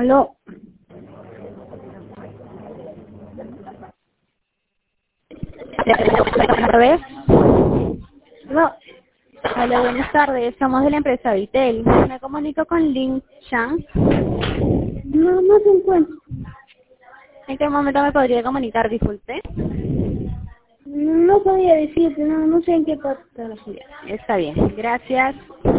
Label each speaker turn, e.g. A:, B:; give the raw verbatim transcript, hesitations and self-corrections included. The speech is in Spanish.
A: Aló.
B: ¿Otra vez?
A: No.
B: Hola, buenas tardes. Somos de la empresa Vitel. Me comunico con Lin Chang.
A: No, no se encuentra.
B: ¿En qué momento me podría comunicar, disculpe?
A: No podía decirte, no, no sé en qué parte de la ciudad.
B: Está bien. Gracias.